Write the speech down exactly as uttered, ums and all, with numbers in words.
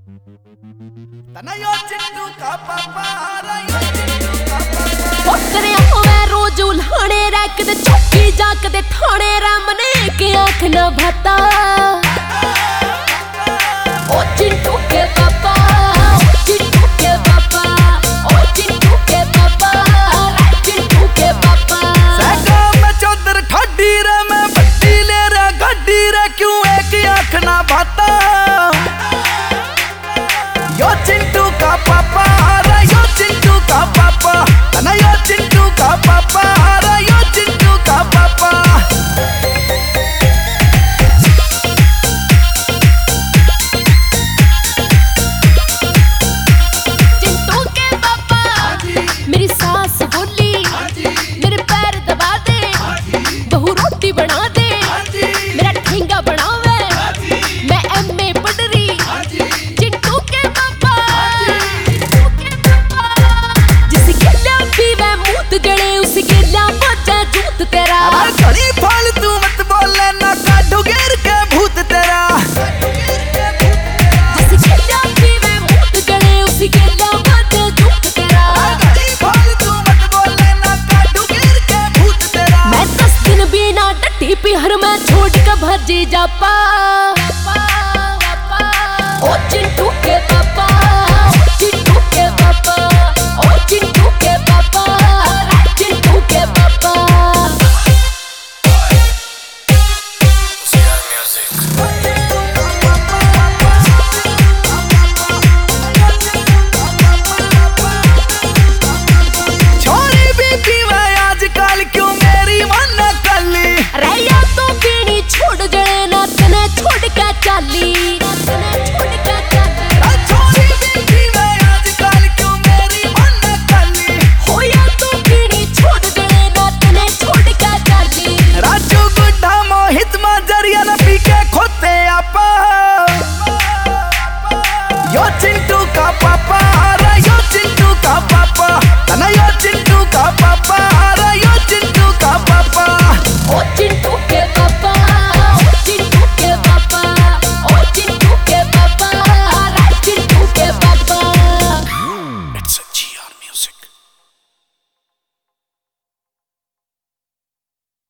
रोज उल्हाने rack दे चौकी जाक दे थाने रामने के आँख न भाता ओ चिंटू के पापा ओ चिंटू के पापा ओ चिंटू के पापा चिंटू के पापा सगा में चौधर खाडी रे मैं बट्टी ले रे गाड़ी रे क्यों एक आँख न भाता यो चिंटू का पापा रे यो चिंटू का पापा ना यो चिंटू का पापा रे यो चिंटू का पापा चिंटू के पापा मेरी सास बोली मेरे पैर दबा दे बहू रोटी बना दे मेरा ठेंगा बनावे मैं एम ए पढ़ रही चिंटू के पापा चिंटू के पापा जिस गिल्ला पीवे मूत गड़े उस गिल्ला बचा जूत तेरा घड़ी फालतू मत बोले ना काटू गिर के भूत तेरा जिस गिल्ला पीवे मूत गड़े उस गिल्ला बचा जूत तेरा घड़ी फालतू मत बोले ना काटू गिर के भूत तेरा मैं दस दिन बिना डटी पिहर में छोड़ के भजी जापा ओ चिंटू